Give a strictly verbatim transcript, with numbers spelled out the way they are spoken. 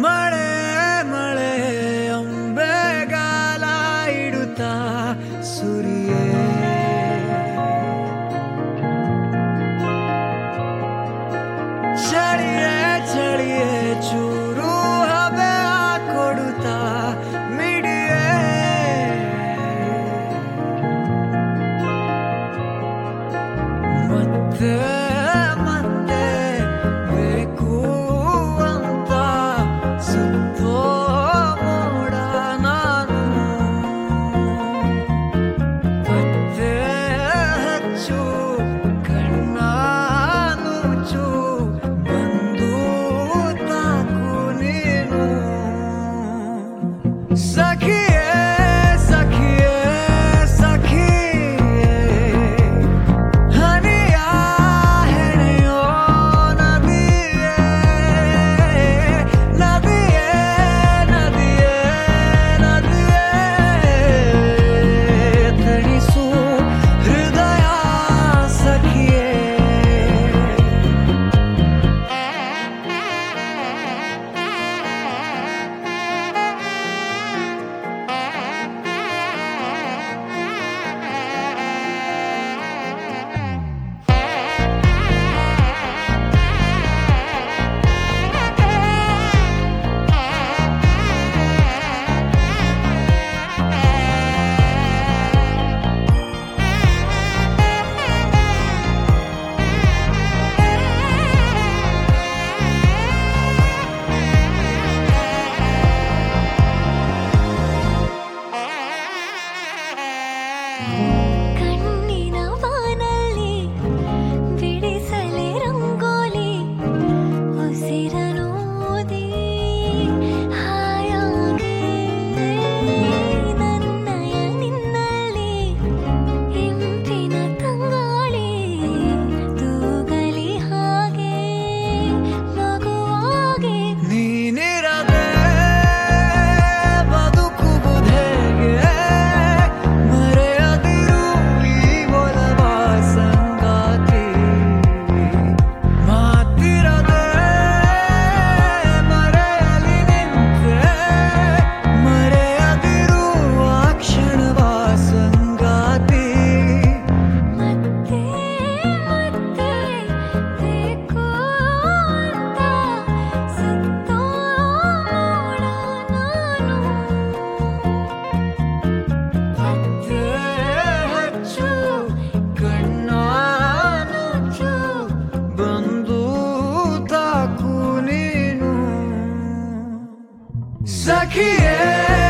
ಮಳೆ ಮಳೆ ಅಂಬೆಗಾಲ ಇಡುತ್ತಾ ಸುರಿಯೇ ಚಳಿಯೇ ಚಳಿಯೇ ಚೂರು ಹಬೆ ಕೊಡುತ್ತಾ ಮಿಡಿಯೇ ಮತ್ತೆ ಮತ್ತೆ ಬೇಕು ಅಂತ ಸುತ್ತೋ ಮೋಡ ನಾನು ಮತ್ತೆ ಹಚ್ಚು ಕಣ್ಣ ನುಚ್ಚು ಬಂದು ತಾಕು ನೀನು ಸಖಿಯೇ ಸಖಿಯೇ ಸಖಿಯೇ ಹನಿಯ ಹೆಣೆಯೋ ನದಿಯೇ ನದಿಯೇ ನದಿಯೇ ನದಿಯೇ ತಣಿಸು ಹೃದಯ ಸಖಿಯೇ ಕಣ್ಣಿನ ಬಾನಲ್ಲಿ ಬಿಡಿಸಲೆ ರಂಗೋಲಿ ಉಸಿರನು ಓದಿ ಹಾಯಾಗಿ ನನ್ನಯ ನಿನ್ನಲ್ಲಿ ಇಂಪಿನ ತಂಗಾಳಿ ತೂಗಲಿ ಹಾಗೆ ಮಗುವಾಗಿ ನೀನಿರದೆ ಬದುಕುವುದೇಗೆ ಮರೆಯದಿರು ಈ ಒಲವ ಸಂಗಾತಿ ಮಾತಿರದೆ ಮರೆಯಲಿ ನಿಂತೆ ಮರೆಯದಿರು ಆ ಕ್ಷಣವ ಸಂಗಾತಿ ಮತ್ತೆ ಮತ್ತೆ ಬೇಕು ಅಂತ ಸುತ್ತೋ ಮೋಡ ನಾನು ಮತ್ತೆ ಹಚ್ಚು ಕಣ್ಣ ನುಚ್ಚು ಬಂದು ತಾಕು ನೀನು ಸಖಿಯೇ